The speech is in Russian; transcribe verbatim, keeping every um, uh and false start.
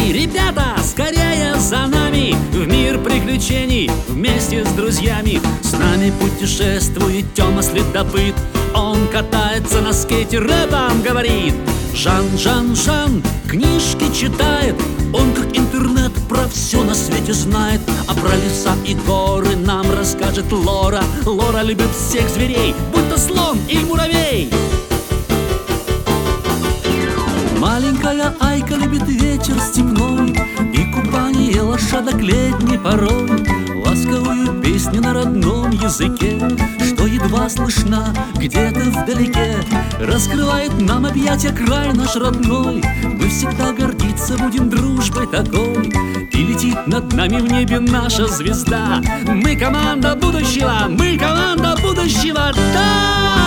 Эй, ребята, скорее за нами в мир приключений вместе с друзьями. С нами путешествует Тёма Следопыт. Он катается на скейте, рэпом говорит. Жан, Жан, Жан книжки читает. Он как интернет про все на свете знает. А про леса и горы нам расскажет Лора. Лора любит всех зверей, будь то слон или муравей. Маленькая Айка любит вечер степной и купание лошадок летней порой. Ласковую песню на родном языке, что едва слышна где-то вдалеке, раскрывает нам объятия край наш родной. Мы всегда гордиться будем дружбой такой, и летит над нами в небе наша звезда. Мы команда будущего, мы команда будущего, да!